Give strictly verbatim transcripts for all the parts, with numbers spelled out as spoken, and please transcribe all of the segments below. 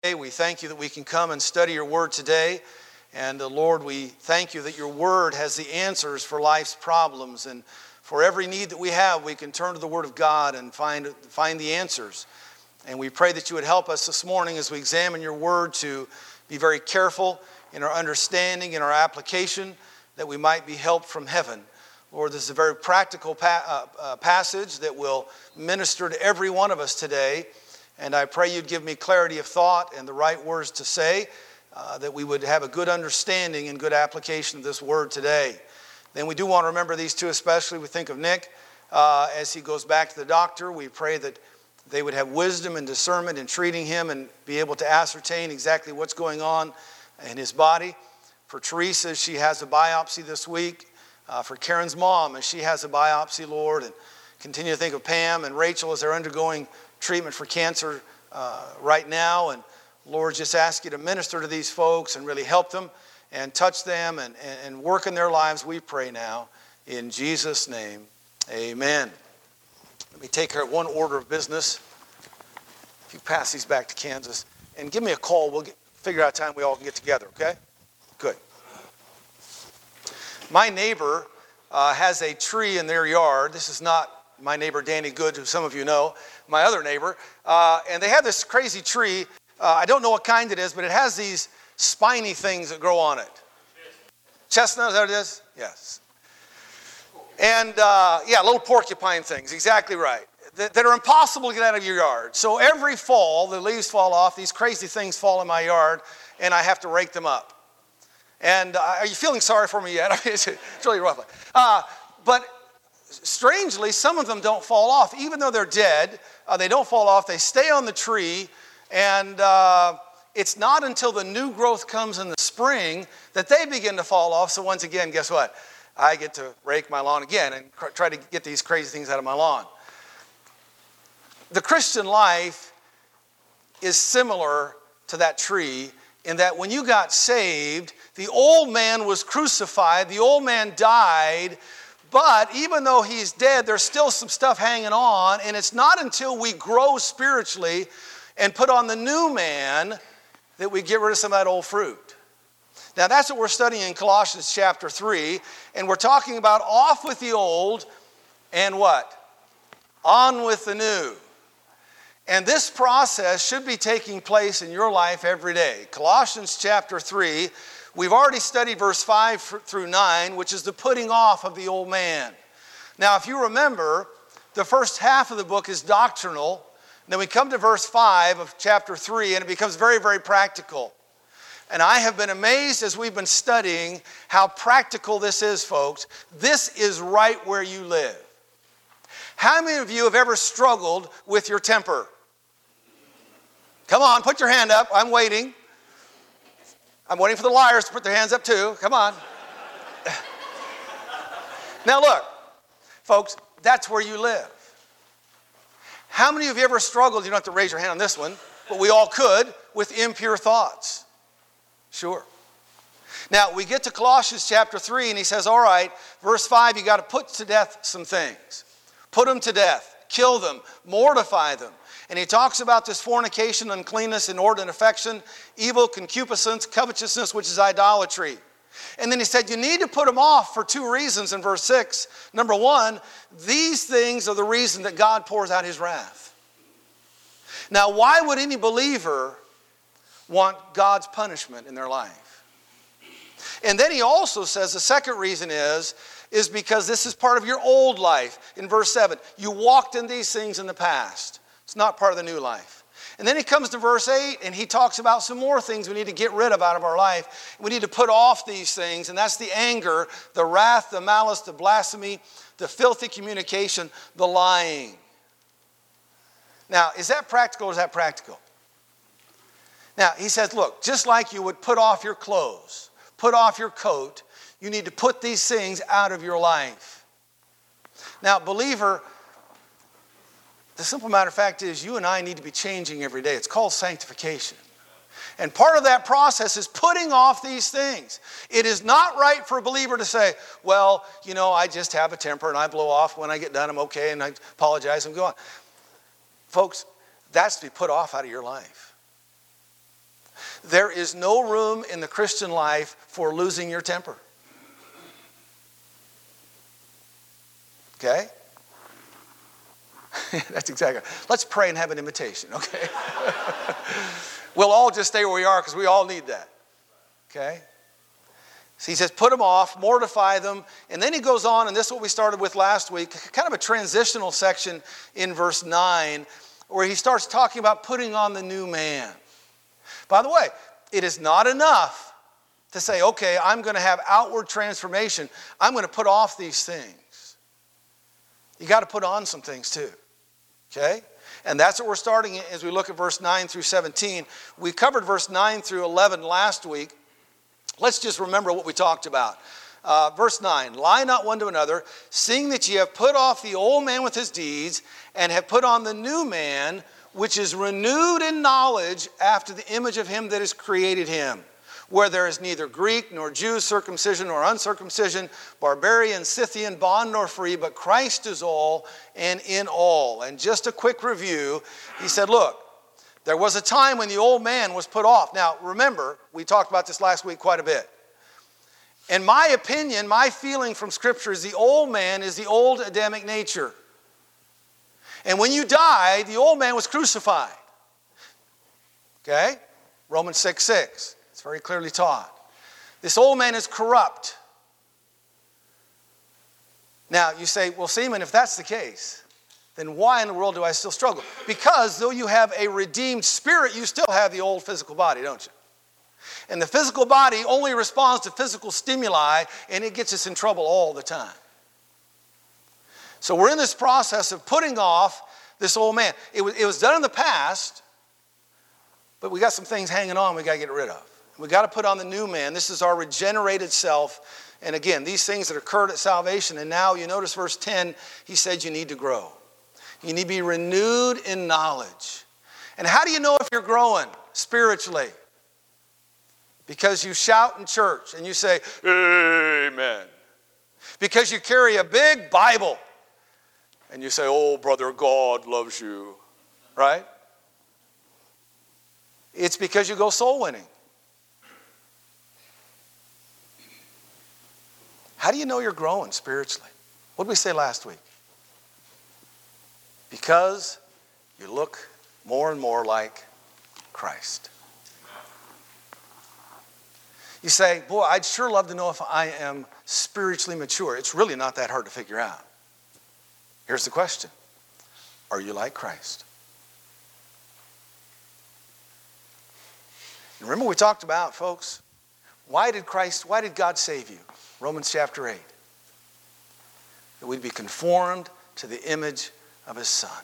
We thank you that we can come and study your word today. And uh, Lord, we thank you that your word has the answers for life's problems. And for every need that we have, we can turn to the word of God and find, find the answers. And we pray that you would help us this morning as we examine your word to be very careful in our understanding, in our application, that we might be helped from heaven. Lord, this is a very practical pa- uh, uh, passage that will minister to every one of us today. And I pray you'd give me clarity of thought and the right words to say, uh, that we would have a good understanding and good application of this word today. Then we do want to remember these two especially. We think of Nick uh, as he goes back to the doctor. We pray that they would have wisdom and discernment in treating him and be able to ascertain exactly what's going on in his body. For Teresa, she has a biopsy this week. Uh, for Karen's mom, as she has a biopsy, Lord. And continue to think of Pam and Rachel as they're undergoing treatment for cancer uh, right now. And Lord, just ask you to minister to these folks and really help them and touch them and, and, and work in their lives, we pray now. In Jesus' name, amen. Let me take care of one order of business. If you pass these back to Kansas. And give me a call. We'll get, figure out a time we all can get together, okay? Good. My neighbor uh, has a tree in their yard. This is not my neighbor Danny Good, who some of you know, my other neighbor. Uh, and they have this crazy tree. Uh, I don't know what kind it is, but it has these spiny things that grow on it. Chestnut, is that what it is? Yes. And uh, yeah, little porcupine things, exactly right, that, that are impossible to get out of your yard. So every fall, the leaves fall off, these crazy things fall in my yard, and I have to rake them up. And uh, are you feeling sorry for me yet? I mean, it's, it's really rough. Uh, but strangely, some of them don't fall off. Even though they're dead, uh, they don't fall off. They stay on the tree. And uh, it's not until the new growth comes in the spring that they begin to fall off. So once again, guess what? I get to rake my lawn again and cr- try to get these crazy things out of my lawn. The Christian life is similar to that tree in that when you got saved, the old man was crucified, the old man died, but even though he's dead, there's still some stuff hanging on, and it's not until we grow spiritually and put on the new man that we get rid of some of that old fruit. Now that's what we're studying in Colossians chapter three, and we're talking about off with the old and what? On with the new. And this process should be taking place in your life every day. Colossians chapter three, we've already studied verse five through nine, which is the putting off of the old man. Now, if you remember, the first half of the book is doctrinal. Then we come to verse five of chapter three, and it becomes very, very practical. And I have been amazed as we've been studying how practical this is, folks. This is right where you live. How many of you have ever struggled with your temper? Come on, put your hand up. I'm waiting. I'm waiting for the liars to put their hands up too. Come on. Now look, folks, that's where you live. How many of you ever struggled, you don't have to raise your hand on this one, but we all could, with impure thoughts? Sure. Now, we get to Colossians chapter three, and he says, all right, verse five, you got to put to death some things. Put them to death. Kill them. Mortify them. And he talks about this fornication, uncleanness, inordinate affection, evil, concupiscence, covetousness, which is idolatry. And then he said, you need to put them off for two reasons in verse six. Number one, these things are the reason that God pours out his wrath. Now, why would any believer want God's punishment in their life? And then he also says the second reason is, is because this is part of your old life. In verse seven, you walked in these things in the past. It's not part of the new life. And then he comes to verse eight, and he talks about some more things we need to get rid of out of our life. We need to put off these things, and that's the anger, the wrath, the malice, the blasphemy, the filthy communication, the lying. Now, is that practical or is that practical? Now, he says, look, just like you would put off your clothes, put off your coat, you need to put these things out of your life. Now, believer, the simple matter of fact is you and I need to be changing every day. It's called sanctification. And part of that process is putting off these things. It is not right for a believer to say, well, you know, I just have a temper and I blow off. When I get done, I'm okay and I apologize and go on. Folks, that's to be put off out of your life. There is no room in the Christian life for losing your temper. Okay? That's exactly. Let's pray and have an invitation, okay? We'll all just stay where we are because we all need that. Okay? So he says, put them off, mortify them. And then he goes on, and this is what we started with last week, kind of a transitional section in verse nine, where he starts talking about putting on the new man. By the way, it is not enough to say, okay, I'm going to have outward transformation. I'm going to put off these things. You got to put on some things too. Okay? And that's what we're starting as we look at verse nine through seventeen. We covered verse nine through eleven last week. Let's just remember what we talked about. Uh, verse nine, lie not one to another, seeing that ye have put off the old man with his deeds, and have put on the new man, which is renewed in knowledge after the image of him that has created him. Where there is neither Greek nor Jew, circumcision nor uncircumcision, barbarian, Scythian, bond nor free, but Christ is all and in all. And just a quick review, he said, look, there was a time when the old man was put off. Now, remember, we talked about this last week quite a bit. In my opinion, my feeling from Scripture is the old man is the old Adamic nature. And when you die, the old man was crucified. Okay? Romans six six. It's very clearly taught. This old man is corrupt. Now, you say, well, Seaman, if that's the case, then why in the world do I still struggle? Because though you have a redeemed spirit, you still have the old physical body, don't you? And the physical body only responds to physical stimuli, and it gets us in trouble all the time. So we're in this process of putting off this old man. It was, it was done in the past, but we got some things hanging on we got to get rid of. We got to put on the new man. This is our regenerated self. And again, these things that occurred at salvation. And now you notice verse ten, he said you need to grow. You need to be renewed in knowledge. And how do you know if you're growing spiritually? Because you shout in church and you say, amen. Because you carry a big Bible and you say, oh, brother, God loves you. Right? It's because you go soul winning. How do you know you're growing spiritually? What did we say last week? Because you look more and more like Christ. You say, boy, I'd sure love to know if I am spiritually mature. It's really not that hard to figure out. Here's the question. Are you like Christ? And remember we talked about, folks, why did Christ, why did God save you? Romans chapter eight. That we'd be conformed to the image of his Son.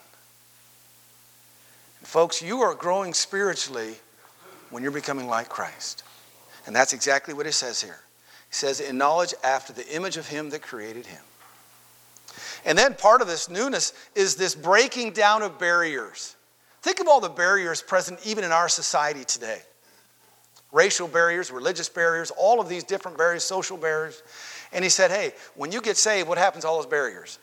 And folks, you are growing spiritually when you're becoming like Christ. And that's exactly what it says here. He says, in knowledge after the image of him that created him. And then part of this newness is this breaking down of barriers. Think of all the barriers present even in our society today. Racial barriers, religious barriers, all of these different barriers, social barriers. And he said, hey, when you get saved, what happens to all those barriers?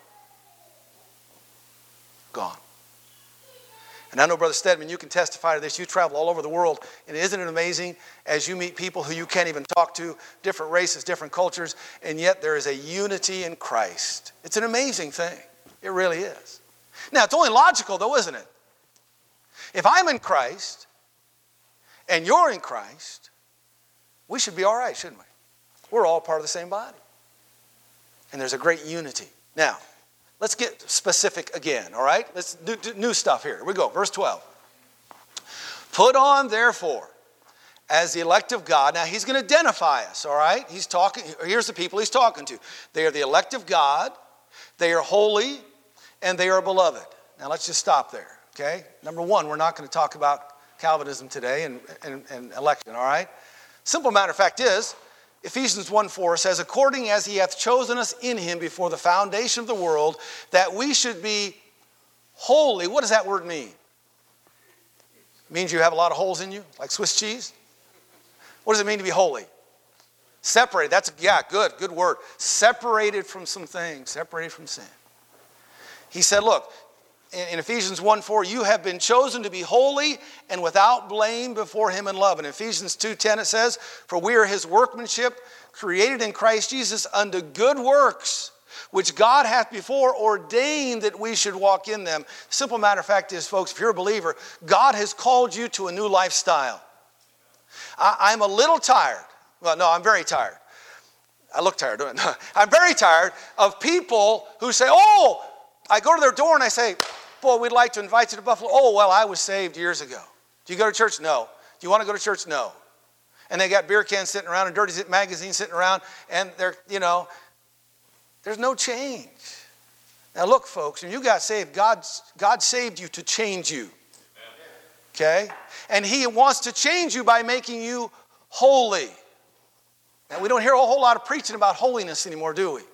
Gone. And I know, Brother Stedman, you can testify to this. You travel all over the world. And isn't it amazing as you meet people who you can't even talk to, different races, different cultures, and yet there is a unity in Christ. It's an amazing thing. It really is. Now, it's only logical, though, isn't it? If I'm in Christ, and you're in Christ, we should be all right, shouldn't we? We're all part of the same body. And there's a great unity. Now, let's get specific again, all right? Let's do, do new stuff here. Here we go, verse twelve. Put on, therefore, as the elect of God. Now, he's going to identify us, all right? He's talking, here's the people he's talking to. They are the elect of God, they are holy, and they are beloved. Now, let's just stop there, okay? Number one, we're not going to talk about Calvinism today and, and, and election, all right? Simple matter of fact is, Ephesians one four says, according as he hath chosen us in him before the foundation of the world, that we should be holy. What does that word mean? It means you have a lot of holes in you, like Swiss cheese? What does it mean to be holy? Separated. That's, yeah, good, good word. Separated from some things, separated from sin. He said, look, in Ephesians one four, you have been chosen to be holy and without blame before him in love. In Ephesians two ten it says, for we are his workmanship, created in Christ Jesus unto good works, which God hath before ordained that we should walk in them. Simple matter of fact is, folks, if you're a believer, God has called you to a new lifestyle. I, I'm a little tired. Well, no, I'm very tired. I look tired, don't I? I'm very tired of people who say, oh, I go to their door and I say, boy, we'd like to invite you to Buffalo. Oh, well, I was saved years ago. Do you go to church? No. Do you want to go to church? No. And they got beer cans sitting around and dirty magazines sitting around, and they're, you know, there's no change. Now look, folks, when you got saved, God, God saved you to change you. Okay? And he wants to change you by making you holy. Now we don't hear a whole lot of preaching about holiness anymore, do we?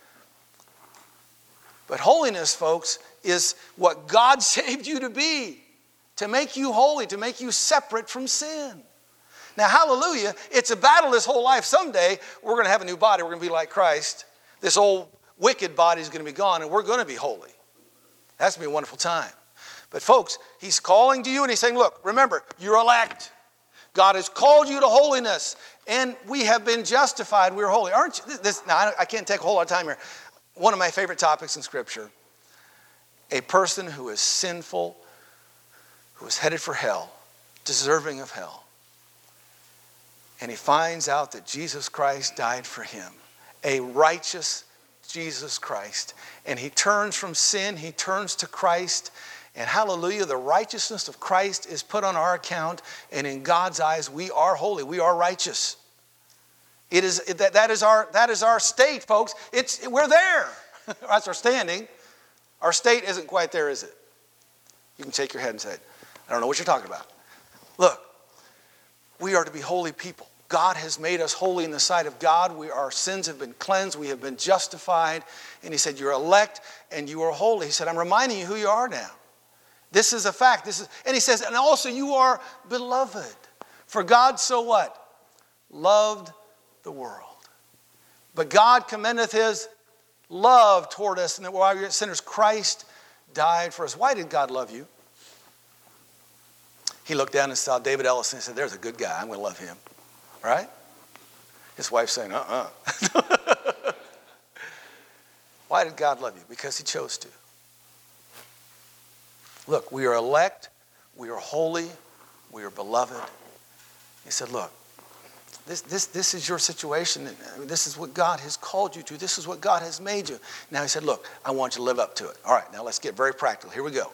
But holiness, folks, is what God saved you to be. To make you holy, to make you separate from sin. Now, hallelujah, it's a battle this whole life. Someday, we're going to have a new body. We're going to be like Christ. This old wicked body is going to be gone, and we're going to be holy. That's going to be a wonderful time. But folks, he's calling to you, and he's saying, look, remember, you're elect. God has called you to holiness, and we have been justified. We're holy. Aren't you? This, now, I can't take a whole lot of time here. One of my favorite topics in Scripture, a person who is sinful, who is headed for hell, deserving of hell, and he finds out that Jesus Christ died for him, a righteous Jesus Christ, and he turns from sin, he turns to Christ, and hallelujah, the righteousness of Christ is put on our account, and in God's eyes, we are holy, we are righteous. It is that, that is our that is our state, folks. It's we're there. That's our standing. Our state isn't quite there, is it? You can shake your head and say, I don't know what you're talking about. Look, we are to be holy people. God has made us holy in the sight of God. We, our sins have been cleansed. We have been justified. And he said, you're elect and you are holy. He said, I'm reminding you who you are now. This is a fact. This is, and he says, and also you are beloved. For God so what? Loved the world. But God commendeth his love toward us, and that while we were sinners, Christ died for us. Why did God love you? He looked down and saw David Ellison and said, there's a good guy. I'm going to love him. Right? His wife saying, uh-uh. Why did God love you? Because he chose to. Look, we are elect. We are holy. We are beloved. He said, look, This, this, this is your situation. This is what God has called you to. This is what God has made you. Now he said, look, I want you to live up to it. All right, now let's get very practical. Here we go.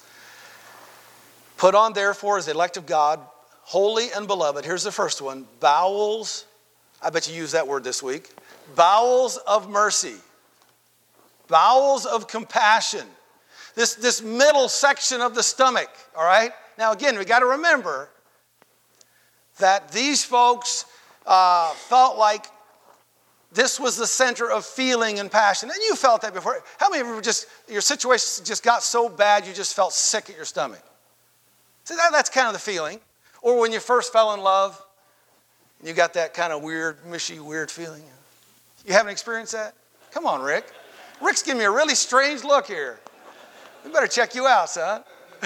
Put on, therefore, as the elect of God, holy and beloved. Here's the first one. Bowels. I bet you used that word this week. Bowels of mercy. Bowels of compassion. This, this middle section of the stomach. All right? Now again, we got to remember that these folks Uh, felt like this was the center of feeling and passion. And you felt that before. How many of you just, your situation just got so bad you just felt sick at your stomach? See, that, that's kind of the feeling. Or when you first fell in love, and you got that kind of weird, mushy, weird feeling. You haven't experienced that? Come on, Rick. Rick's giving me a really strange look here. We better check you out, son.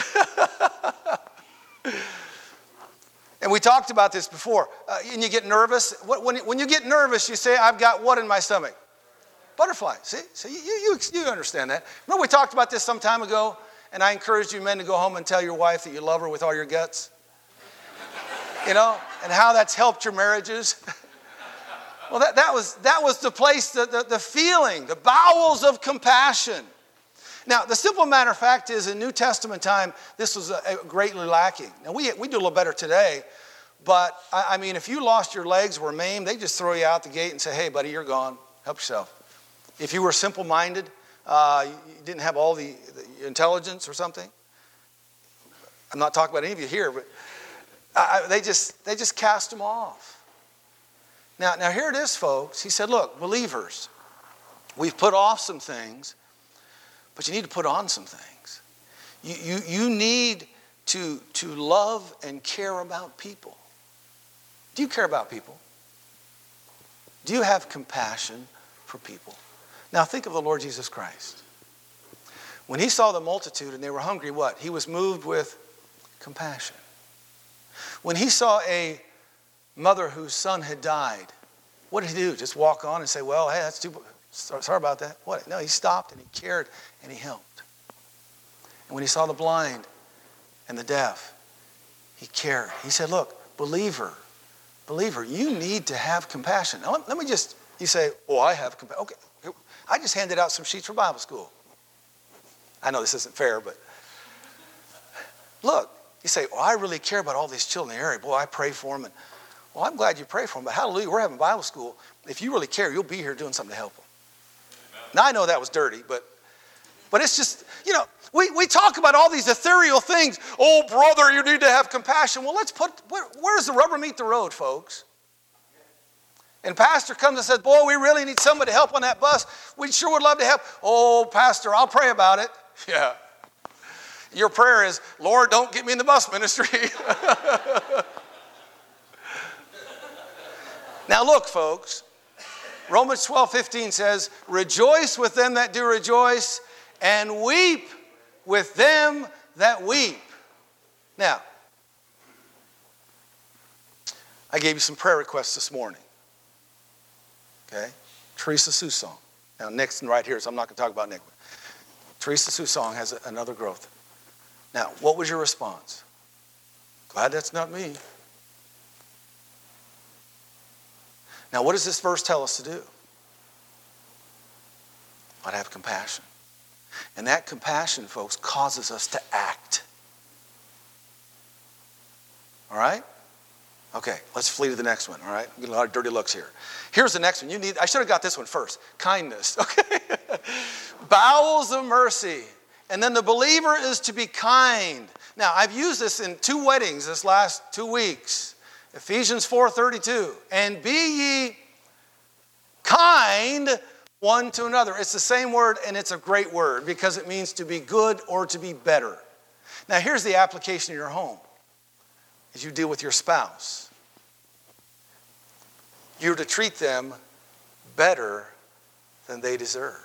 And we talked about this before. Uh, and you get nervous. When, when you get nervous, you say, I've got what in my stomach? Butterfly. See? See, you, you, you understand that. Remember we talked about this some time ago, and I encouraged you men to go home and tell your wife that you love her with all your guts? You know? And how that's helped your marriages? Well, that, that, was, that was the place, the, the, the feeling, the bowels of compassion. Now, the simple matter of fact is, in New Testament time, this was a, a greatly lacking. Now, we, we do a little better today, but, I, I mean, if you lost your legs, were maimed, they just throw you out the gate and say, hey, buddy, you're gone. Help yourself. If you were simple-minded, uh, you didn't have all the, the intelligence or something. I'm not talking about any of you here, but I, they, just, they just cast them off. Now, now, here it is, folks. He said, look, believers, we've put off some things, but you need to put on some things. You, you, you need to, to love and care about people. Do you care about people? Do you have compassion for people? Now think of the Lord Jesus Christ. When he saw the multitude and they were hungry, what? He was moved with compassion. When he saw a mother whose son had died, what did he do? Just walk on and say, well, hey, that's too, sorry about that. What? No, he stopped and he cared and he helped. And when he saw the blind and the deaf, he cared. He said, look, believer, believer, you need to have compassion. Now, let, let me just, you say, oh, I have compassion. Okay, I just handed out some sheets for Bible school. I know this isn't fair, but look, you say, oh, I really care about all these children in the area. Boy, I pray for them. And, well, I'm glad you pray for them, but hallelujah, we're having Bible school. If you really care, you'll be here doing something to help them. Amen. Now, I know that was dirty, but but it's just, you know, we, we talk about all these ethereal things. Oh, brother, you need to have compassion. Well, let's put, where, where's the rubber meet the road, folks? And pastor comes and says, boy, we really need somebody to help on that bus. We sure would love to help. Oh, pastor, I'll pray about it. Yeah. Your prayer is, Lord, don't get me in the bus ministry. Now look, folks, Romans twelve fifteen says, rejoice with them that do rejoice, and weep with them that weep. Now, I gave you some prayer requests this morning. Okay? Teresa Susong. Now, Nick's right here, so I'm not going to talk about Nick. Teresa Susong has a, another growth. Now, what was your response? Glad that's not me. Now, what does this verse tell us to do? I'd have compassion. And that compassion, folks, causes us to act. All right? Okay, let's flee to the next one, all right? I'm getting a lot of dirty looks here. Here's the next one. You need, I should have got this one first. Kindness, okay? Bowels of mercy. And then the believer is to be kind. Now, I've used this in two weddings this last two weeks. Ephesians four thirty-two. And be ye kind one to another. It's the same word, and it's a great word because it means to be good or to be better. Now, here's the application in your home as you deal with your spouse. You're to treat them better than they deserve.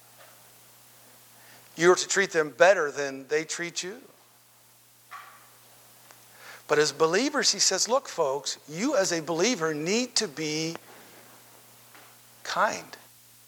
You're to treat them better than they treat you. But as believers, he says, look, folks, you as a believer need to be kind.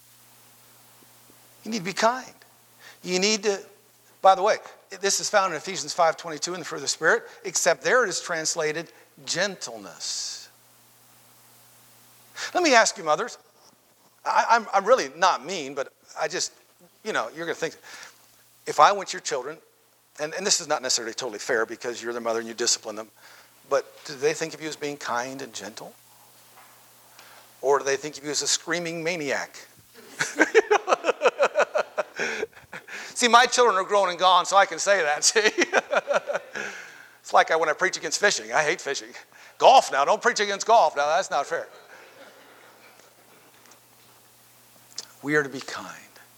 You need to be kind. You need to, by the way, this is found in Ephesians five twenty-two in the fruit of the Spirit, except there it is translated gentleness. Let me ask you, mothers. I, I'm, I'm really not mean, but I just, you know, you're going to think, if I went to your children, and, and this is not necessarily totally fair because you're their mother and you discipline them, but do they think of you as being kind and gentle? Or do they think of you as a screaming maniac? See, my children are grown and gone, so I can say that, see? It's like I, when I preach against fishing. I hate fishing. Golf now, don't preach against golf. Now, that's not fair. We are to be kind.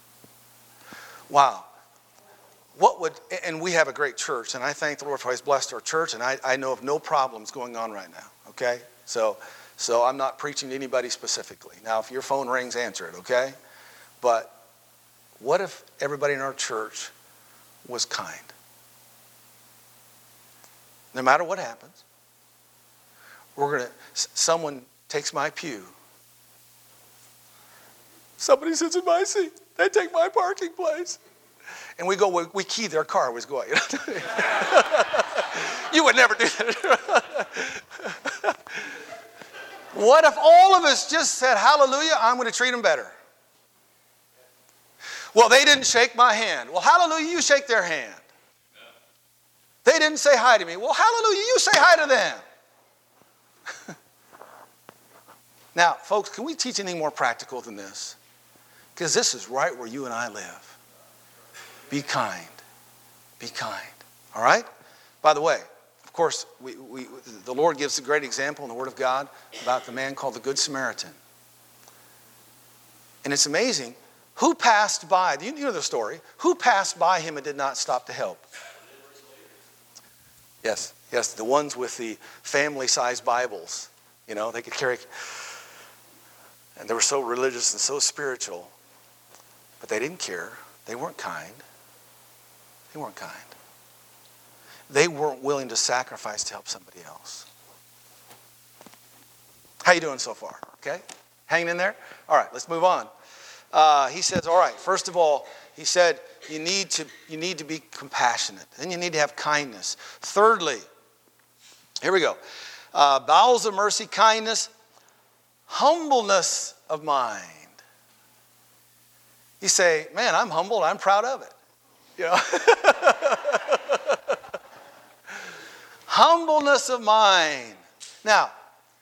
Wow. What would, and we have a great church, and I thank the Lord for He's blessed our church, and I, I know of no problems going on right now, okay? So, so I'm not preaching to anybody specifically. Now, if your phone rings, answer it, okay? But what if everybody in our church was kind? No matter what happens, we're going to, someone takes my pew. Somebody sits in my seat. They take my parking place. And we go, we, we key their car, always go out. You know? You would never do that. What if all of us just said, hallelujah, I'm going to treat them better? Well, they didn't shake my hand. Well, hallelujah, you shake their hand. They didn't say hi to me. Well, hallelujah, you say hi to them. Now, folks, can we teach anything more practical than this? Because this is right where you and I live. Be kind. Be kind. All right? By the way, of course, we, we, the Lord gives a great example in the Word of God about the man called the Good Samaritan. And it's amazing. Who passed by? You know the story. Who passed by him and did not stop to help? Yes, yes, the ones with the family-sized Bibles. You know, they could carry. And they were so religious and so spiritual. But they didn't care. They weren't kind. They weren't kind. They weren't willing to sacrifice to help somebody else. How you doing so far? Okay? Hanging in there? All right, let's move on. Uh, he says, all right, first of all, he said, you need to, you need to be compassionate. Then you need to have kindness. Thirdly, here we go. Uh, bowels of mercy, kindness, humbleness of mind. You say, man, I'm humble. I'm proud of it. You know? Humbleness of mind. Now,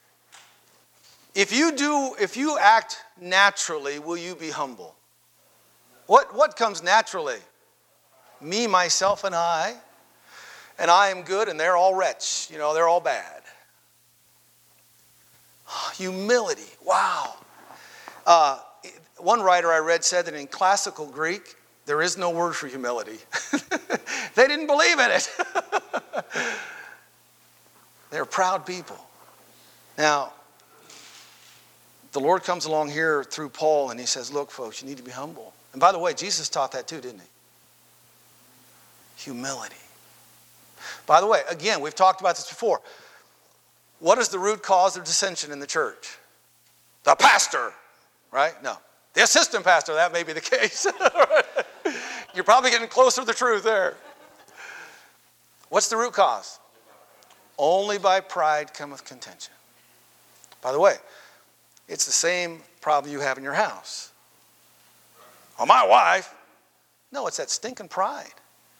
if you do, if you act naturally, will you be humble? What, what comes naturally? Me, myself, and I. And I am good, and they're all wretch. You know, they're all bad. Humility. Wow. Uh, one writer I read said that in classical Greek, there is no word for humility. They didn't believe in it. They're proud people. Now, the Lord comes along here through Paul and he says, look, folks, you need to be humble. And by the way, Jesus taught that too, didn't he? Humility. By the way, again, we've talked about this before. What is the root cause of dissension in the church? The pastor, right? No. The assistant pastor, that may be the case. You're probably getting closer to the truth there. What's the root cause? Only by pride cometh contention. By the way, it's the same problem you have in your house. Oh, my wife. No, it's that stinking pride.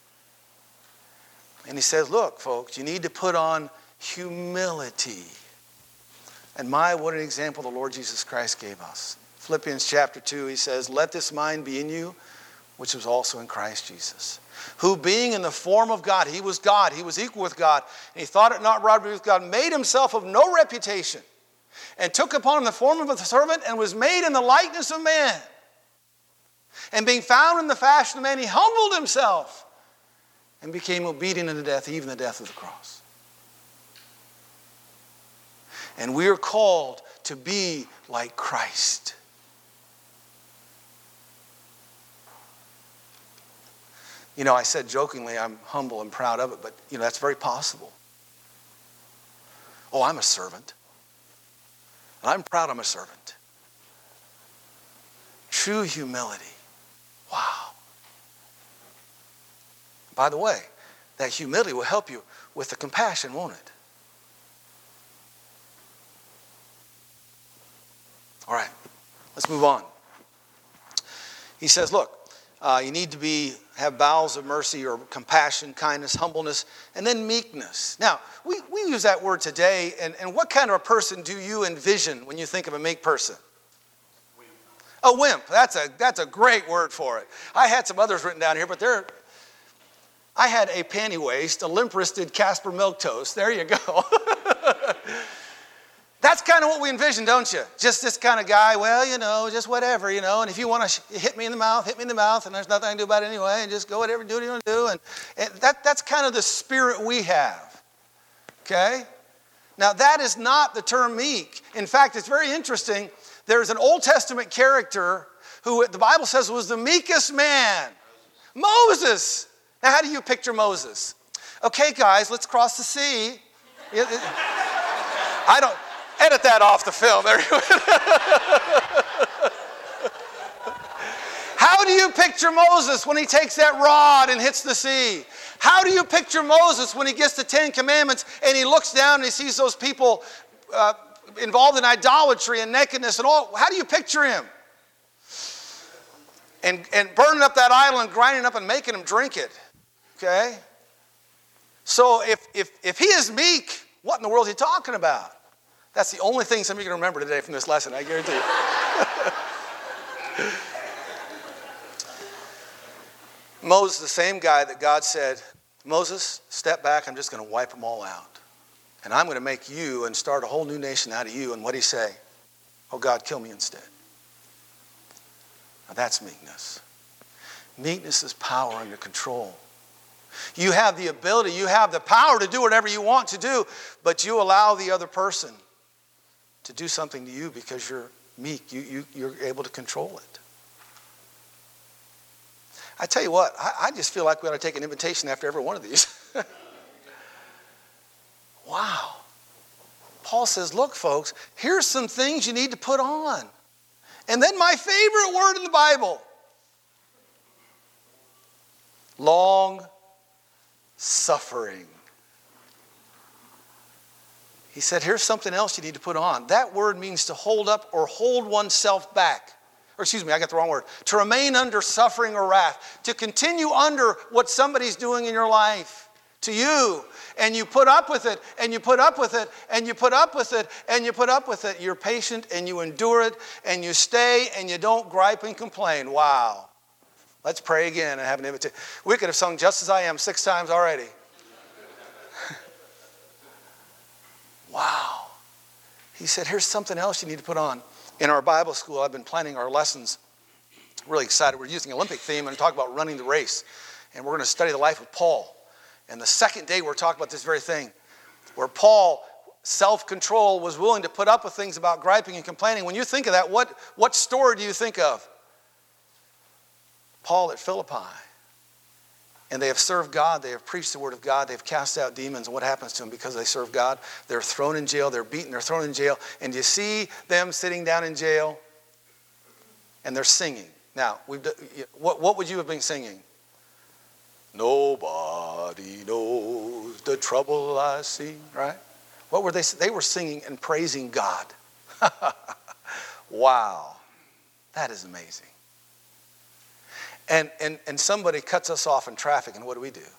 And he says, look, folks, you need to put on humility. And my, what an example the Lord Jesus Christ gave us. Philippians chapter two, he says, let this mind be in you, which was also in Christ Jesus. Who being in the form of God, he was God, he was equal with God, and he thought it not robbery with God, made himself of no reputation, and took upon him the form of a servant, and was made in the likeness of man. And being found in the fashion of man, he humbled himself, and became obedient unto death, even the death of the cross. And we are called to be like Christ. You know, I said jokingly, I'm humble and proud of it, but, you know, that's very possible. Oh, I'm a servant. And I'm proud I'm a servant. True humility. Wow. By the way, that humility will help you with the compassion, won't it? All right, let's move on. He says, look, uh, you need to be have bowels of mercy or compassion, kindness, humbleness, and then meekness. Now, we, we use that word today, and, and what kind of a person do you envision when you think of a meek person? Wimp. A wimp. That's a, that's a great word for it. I had some others written down here, but they're... I had a panty waist, a limp-wristed Casper milk toast. There you go. That's kind of what we envision, don't you? Just this kind of guy, well, you know, just whatever, you know. And if you want to sh- hit me in the mouth, hit me in the mouth, and there's nothing I can do about it anyway, and just go whatever, do what you want to do. And, and that, that's kind of the spirit we have, okay? Now, that is not the term meek. In fact, it's very interesting. There's an Old Testament character who the Bible says was the meekest man. Moses. Now, how do you picture Moses? Okay, guys, let's cross the sea. I don't... Edit that off the film. There you How do you picture Moses when he takes that rod and hits the sea? How do you picture Moses when he gets the Ten Commandments and he looks down and he sees those people uh, involved in idolatry and nakedness and all? How do you picture him? And, and burning up that idol and grinding up and making them drink it. Okay? So if, if, if he is meek, what in the world is he talking about? That's the only thing some of you can remember today from this lesson, I guarantee you. Moses, the same guy that God said, Moses, step back, I'm just going to wipe them all out. And I'm going to make you and start a whole new nation out of you. And what did he say? Oh, God, kill me instead. Now that's meekness. Meekness is power under control. You have the ability, you have the power to do whatever you want to do, but you allow the other person to do something to you because you're meek. You, you, you're able to control it. I tell you what, I, I just feel like we ought to take an invitation after every one of these. Wow. Paul says, look, folks, here's some things you need to put on. And then my favorite word in the Bible. Long suffering. He said, here's something else you need to put on. That word means to hold up or hold oneself back. Or excuse me, I got the wrong word. To remain under suffering or wrath. To continue under what somebody's doing in your life to you. And you put up with it, and you put up with it, and you put up with it, and you put up with it. You're patient, and you endure it, and you stay, and you don't gripe and complain. Wow. Let's pray again and have an invitation. We could have sung Just As I Am six times already. Wow. He said, here's something else you need to put on. In our Bible school, I've been planning our lessons. Really excited. We're using Olympic theme and talk about running the race. And we're going to study the life of Paul. And the second day, we're talking about this very thing, where Paul, self-control, was willing to put up with things about griping and complaining. When you think of that, what, what story do you think of? Paul at Philippi. And they have served God. They have preached the word of God. They've cast out demons. And what happens to them because they serve God? They're thrown in jail. They're beaten. They're thrown in jail. And you see them sitting down in jail, and they're singing. Now, we've, what, what would you have been singing? Nobody knows the trouble I see, right? What were they? They were singing and praising God. Wow. That is amazing. And, and, and somebody cuts us off in traffic, and what do we do?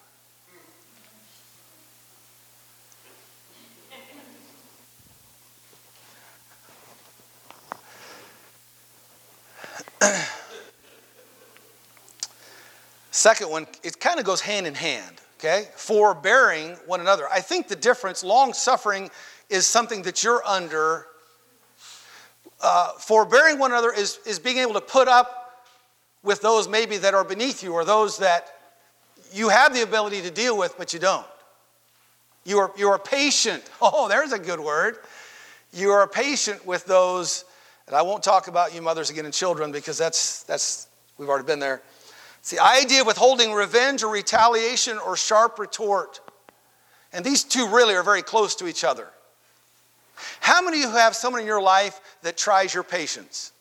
Second one, it kind of goes hand in hand, okay? Forbearing one another. I think the difference, long suffering, is something that you're under. Uh, forbearing one another is, is being able to put up with those maybe that are beneath you, or those that you have the ability to deal with, but you don't. You are, you are patient. Oh, there's a good word. You are patient with those, and I won't talk about you mothers again and children, because that's, that's we've already been there. It's the idea of withholding revenge or retaliation or sharp retort. And these two really are very close to each other. How many of you have someone in your life that tries your patience?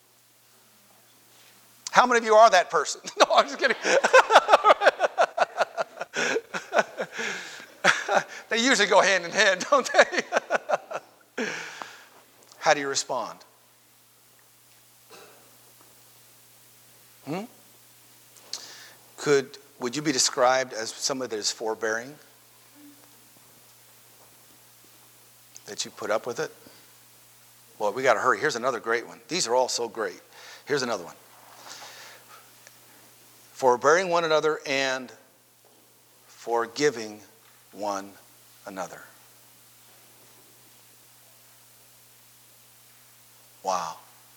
How many of you are that person? No, I'm just kidding. They usually go hand in hand, don't they? How do you respond? Hmm? Could, would you be described as somebody that is forbearing? That you put up with it? Well, we got to hurry. Here's another great one. These are all so great. Here's another one. Forbearing one another and forgiving one another. Wow.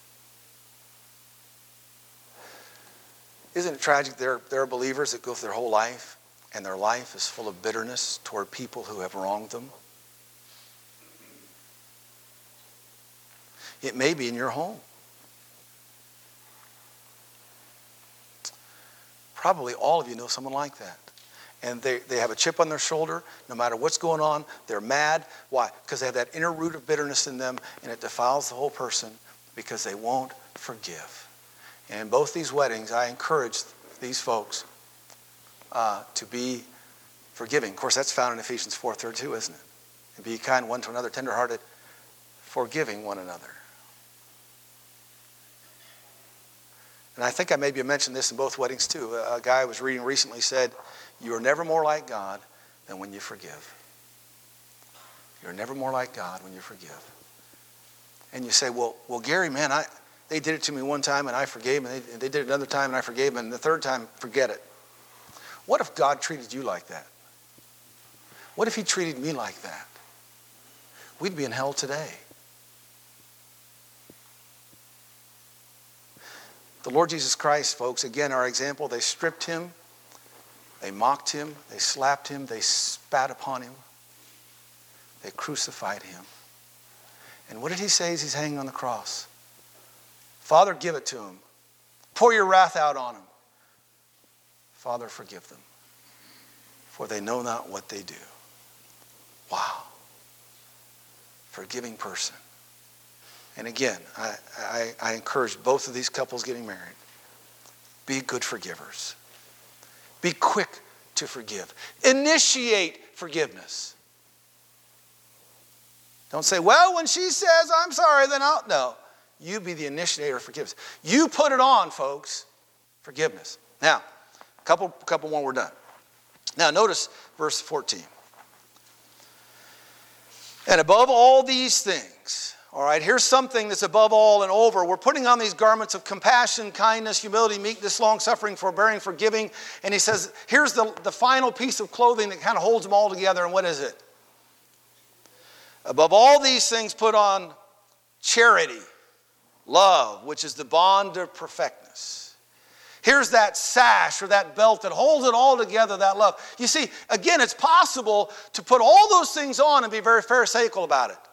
Isn't it tragic? There, there are believers that go through their whole life, and their life is full of bitterness toward people who have wronged them. It may be in your home. Probably all of you know someone like that. And they, they have a chip on their shoulder. No matter what's going on, they're mad. Why? Because they have that inner root of bitterness in them, and it defiles the whole person because they won't forgive. And in both these weddings, I encourage these folks uh, to be forgiving. Of course, that's found in Ephesians four thirty-two, isn't it? And be kind one to another, tenderhearted, forgiving one another. And I think I maybe mentioned this in both weddings too. A guy I was reading recently said, you are never more like God than when you forgive. You're never more like God when you forgive. And you say, well, well, Gary, man, I... they did it to me one time and I forgave them. And they, and they did it another time and I forgave them. And the third time, forget it. What if God treated you like that? What if he treated me like that? We'd be in hell today. The Lord Jesus Christ, folks, again, our example, they stripped him. They mocked him. They slapped him. They spat upon him. They crucified him. And what did he say as he's hanging on the cross? Father, give it to him. Pour your wrath out on him. Father, forgive them, for they know not what they do. Wow. Forgiving person. And again, I, I, I encourage both of these couples getting married. Be good forgivers. Be quick to forgive. Initiate forgiveness. Don't say, well, when she says, I'm sorry, then I'll... No. You be the initiator of forgiveness. You put it on, folks. Forgiveness. Now, a couple, couple more, we're done. Now, notice verse fourteen. And above all these things, all right, here's something that's above all and over. We're putting on these garments of compassion, kindness, humility, meekness, long-suffering, forbearing, forgiving. And he says, here's the, the final piece of clothing that kind of holds them all together. And what is it? Above all these things, put on charity, love, which is the bond of perfectness. Here's that sash or that belt that holds it all together, that love. You see, again, it's possible to put all those things on and be very pharisaical about it.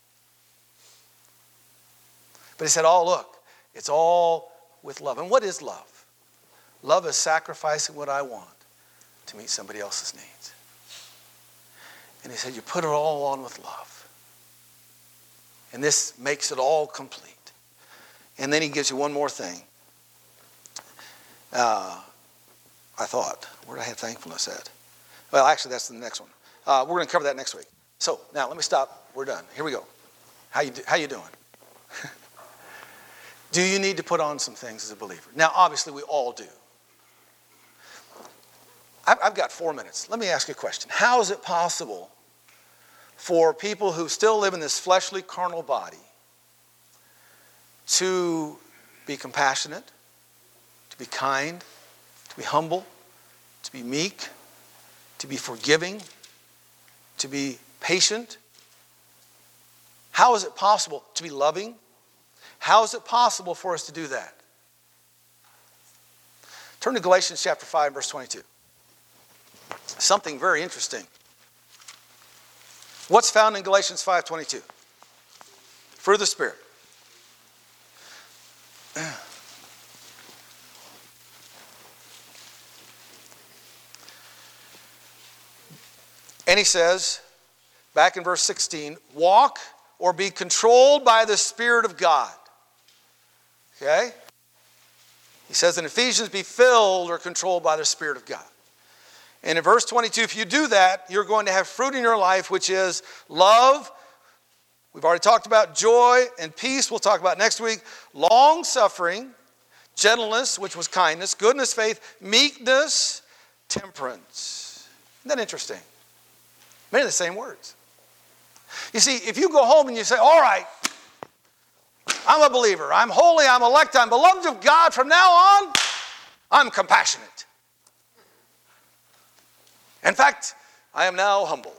But he said, oh, look, it's all with love. And what is love? Love is sacrificing what I want to meet somebody else's needs. And he said, you put it all on with love. And this makes it all complete. And then he gives you one more thing. Uh, I thought, where did I have thankfulness at? Well, actually, that's the next one. Uh, we're going to cover that next week. So now let me stop. We're done. Here we go. How you do, how you doing? Do you need to put on some things as a believer? Now, obviously, we all do. I've, I've got four minutes. Let me ask you a question. How is it possible for people who still live in this fleshly, carnal body to be compassionate, to be kind, to be humble, to be meek, to be forgiving, to be patient? How is it possible to be loving? How is it possible for us to do that? Turn to Galatians chapter five, verse twenty-two. Something very interesting. What's found in Galatians five twenty-two? Fruit of the Spirit. And he says, back in verse sixteen, walk or be controlled by the Spirit of God. Okay? He says in Ephesians, be filled or controlled by the Spirit of God. And in verse twenty-two, if you do that, you're going to have fruit in your life, which is love. We've already talked about joy and peace. We'll talk about next week. Long-suffering, gentleness, which was kindness, goodness, faith, meekness, temperance. Isn't that interesting? Many of the same words. You see, if you go home and you say, all right, I'm a believer, I'm holy, I'm elect, I'm beloved of God, from now on, I'm compassionate. In fact, I am now humble.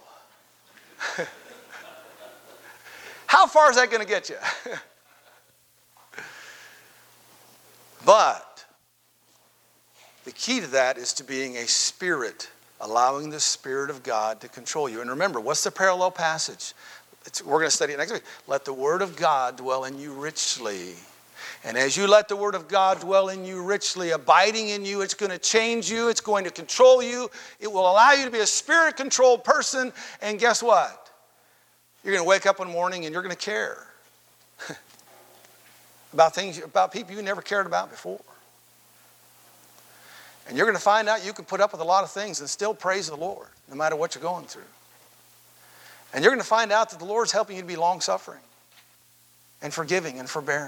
How far is that going to get you? But the key to that is to being a spirit, allowing the Spirit of God to control you. And remember, what's the parallel passage? It's, we're going to study it next week. Let the Word of God dwell in you richly. And as you let the Word of God dwell in you richly, abiding in you, it's going to change you. It's going to control you. It will allow you to be a Spirit-controlled person. And guess what? You're going to wake up one morning and you're going to care about things, about people you never cared about before. And you're going to find out you can put up with a lot of things and still praise the Lord, no matter what you're going through. And you're going to find out that the Lord's helping you to be long-suffering and forgiving and forbearing.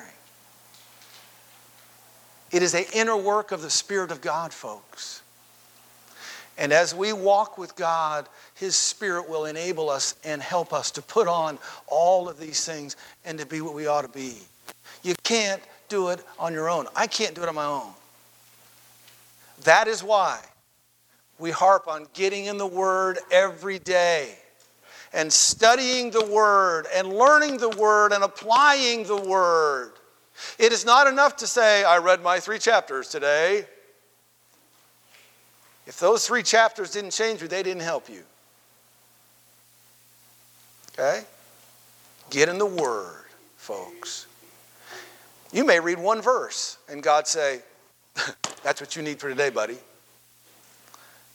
It is an inner work of the Spirit of God, folks. And as we walk with God, His Spirit will enable us and help us to put on all of these things and to be what we ought to be. You can't do it on your own. I can't do it on my own. That is why we harp on getting in the Word every day and studying the Word and learning the Word and applying the Word. It is not enough to say, I read my three chapters today. If those three chapters didn't change you, they didn't help you. Okay? Get in the Word, folks. You may read one verse and God say, that's what you need for today, buddy.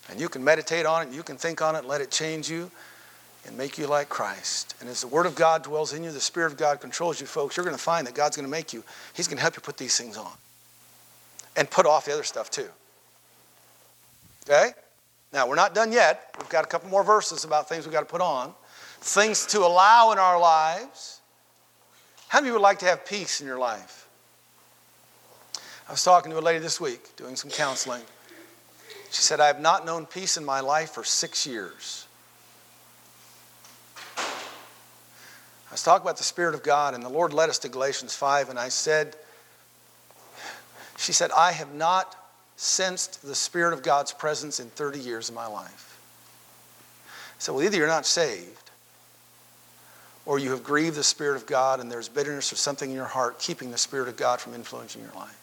And you can meditate on it, you can think on it, let it change you and make you like Christ. And as the Word of God dwells in you, the Spirit of God controls you, folks, you're going to find that God's going to make you, He's going to help you put these things on. And put off the other stuff too. Okay? Now, we're not done yet. We've got a couple more verses about things we've got to put on. Things to allow in our lives. How many of you would like to have peace in your life? I was talking to a lady this week, doing some counseling. She said, I have not known peace in my life for six years. I was talking about the Spirit of God, and the Lord led us to Galatians five, and I said, she said, I have not sensed the Spirit of God's presence in thirty years of my life. I said, well, either you're not saved, or you have grieved the Spirit of God, and there's bitterness or something in your heart keeping the Spirit of God from influencing your life.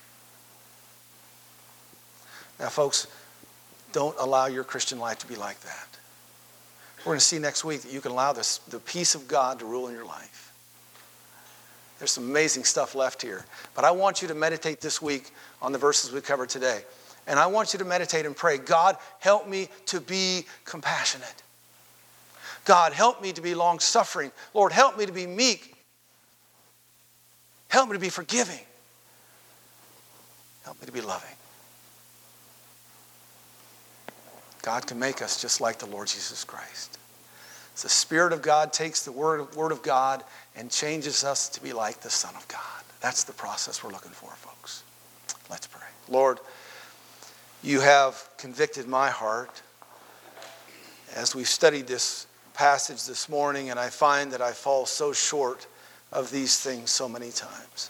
Now, folks, don't allow your Christian life to be like that. We're going to see next week that you can allow this, the peace of God to rule in your life. There's some amazing stuff left here. But I want you to meditate this week on the verses we covered today. And I want you to meditate and pray, God, help me to be compassionate. God, help me to be long-suffering. Lord, help me to be meek. Help me to be forgiving. Help me to be loving. God can make us just like the Lord Jesus Christ. The Spirit of God takes the Word, Word of God and changes us to be like the Son of God. That's the process we're looking for, folks. Let's pray. Lord, you have convicted my heart as we've studied this passage this morning, and I find that I fall so short of these things so many times.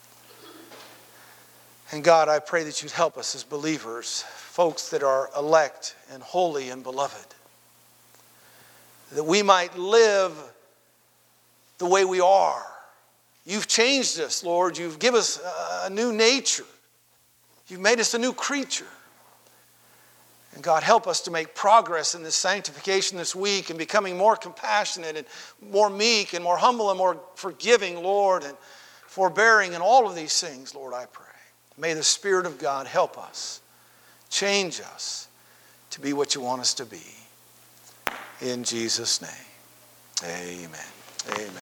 And God, I pray that you'd help us as believers, folks that are elect and holy and beloved, that we might live the way we are. You've changed us, Lord. You've given us a new nature. You've made us a new creature. And God, help us to make progress in this sanctification this week and becoming more compassionate and more meek and more humble and more forgiving, Lord, and forbearing and all of these things, Lord, I pray. May the Spirit of God help us, change us to be what you want us to be. In Jesus' name, amen. Amen.